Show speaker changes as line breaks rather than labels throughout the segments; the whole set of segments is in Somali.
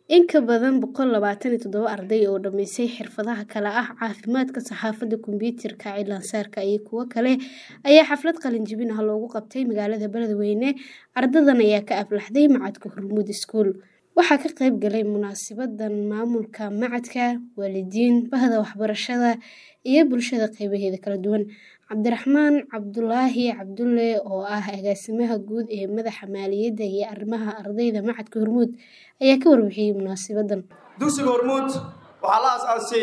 In ka badan 127 arday oo dhammaysay xirfadaha kala ah caafimaadka, saxaafadda, kombiyuutarka, cilmi-saarka iyo kuwo kale ayaa xaflad qalin-jebin ah loogu qabtay magaalada Beledweyne. Ardaydan ayaa ka aflaxday Machadka Hormuud School. Waxaa ka qayb galay munaasabaddan maamulka machadka, waalidiin, bahda waxbarashada iyo bulshada qaybaheeda kala duwan. Cabdiraxmaan Cabdulaahi Cabdulle oo ah agaasimaha guud ee madaxa maaliyadda iyo arrimaha ardayda Machadka Hormuud ayaa ka warbixiyay munaasabaddan.
Dugsiga Hormuud waxaa la aasaasay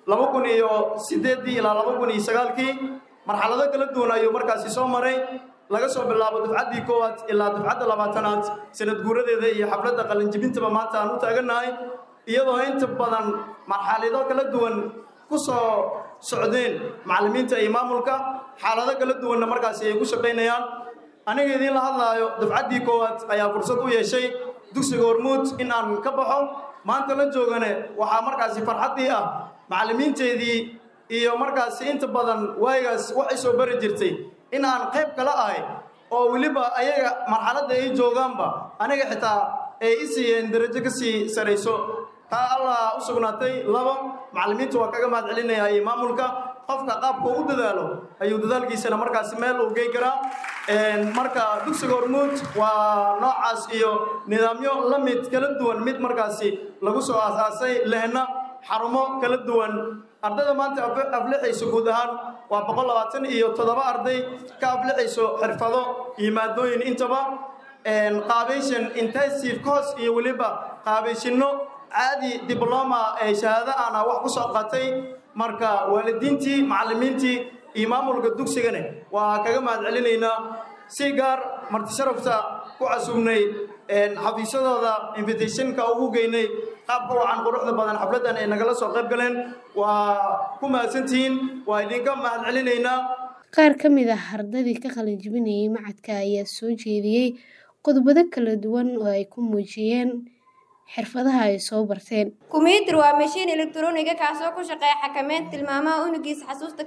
2008 ilaa 2009 marxalado kala duwan ayuu markaasi soo maray laga soo bilaabo dufcaddii koowaad ilaa dufcadda 20aad sanad guuradeeda iyo xafladda qalin-jebintaba maanta aan u taaganahay iyadoo inta badan marxalado kala duwan ku soo socdeen macallimiinta iyo maamulka xaalado kala duwanna markaasi ay ku shaqaynayaan. aniga idin la hadlaayo dufcaddii koowaad ayaa fursad u yeeshay dugsiga Hormuud in aan ka baxo maanta la joogane waxaa markaasi farxadii ah macallimiinteedii iyo markaasi inta badan waaygaas waxay soo bari jirtay in aan qayb kala ahay oo weliba ayaga marxaladda ay joogaanba aniga xitaa ay isiiyeen darajo ka sii sarayso taa allah u sugnaatay. labo macallimiintu waa kaga mahad celinaya iyo maamulka qofka qaabka u dadaalo ayuu dadaalkiisana markaasi meel u geey karaa. marka dugsiga Hormuud waa noocaas iyo nidaamyo la mid kala duwan mid markaasi lagu soo aasaasay lehna xarumo kala duwan. ardayda maanta aflixayso guud ahaan waa 127 arday ka aflixayso xirfado iyo maadooyin intaba qaabaysan intensive course iyo weliba qaabaysino caadi diploma ee shahaado aan wax ku soo qaatay. marka waalidiintii macallimiintii iyo maamulka dugsigana waa kaga mahad celinaynaa si gaar marti sharafta ku casuumnay xafiisadooda invitationka ugu geynay qaabka wacan quruxda badan xafladan ay nagala soo qayb galeen waa ku mahadsantihiin waa idinka mahad celinaynaa.
Qaar ka mid ah ardaydii ka qalin-jebinayay machadka ayaa soo jeediyay qodobada kala duwan oo ay ku muujiyeen xirfadaha ay soo barteen.
Kombiyuutar waa mashiin elektaroonig ah kaasoo ku shaqeeya xakameynta tilmaamaha unuggiisa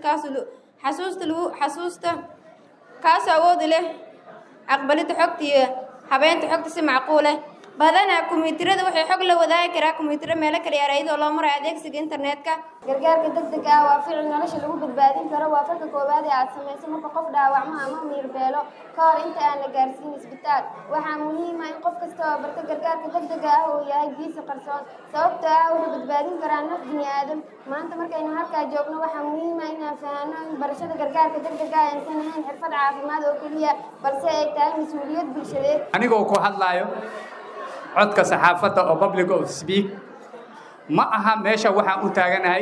xasuusta kaasoo awood u leh aqbalidda xogta iyo habeynta xogta si macquul ah. badanaa kombiyuutarada waxay xog la wadaagi karaa kombiyuutar meelo kala yaar iyadoo loo marayo adeegsiga internetka.
gargaarka degdega ah waa ficil nolosha lagu badbaadin karo. waa falka koowaad ee aad samayso marka qof dhaawacmo ama miirbeelo ka hor inta aan la gaarsiin isbitaal. waxaa muhiim ah in qof kasta oo barta gargaarka degdega ah uu yahay geesi qarsoon sababtoo ah wuxuu badbaadin karaa naf bini aadam. maanta markaynu halkaa joogno waxaa muhiim ah inaan fahanno in barashada gargaarka degdega ah aysan ahayn xirfad caafimaad oo keliya balse ay tahay mas-uuliyad bulshadeed.
anigoo ku hadlaayo codka saxaafadda oo public of speak ma aha meesha waxaan u taaganahay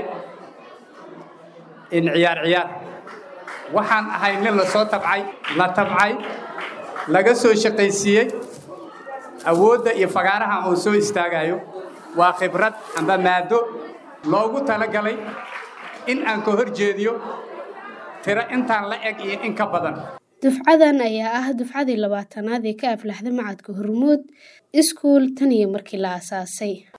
in ciyaar waxaan ahay nin la soo tabcay laga soo shaqaysiiyey awoodda iyo fagaaraha uu soo istaagayo waa khibrad amba maado loogu talagalay in aan ka horjeediyo tiro intaan la eg iyo in ka badan.
Dufcadan ayaa ah dufcadii 20aad ee ka aflaxday Machadka Hormuud School tan iyo markii la aasaasay.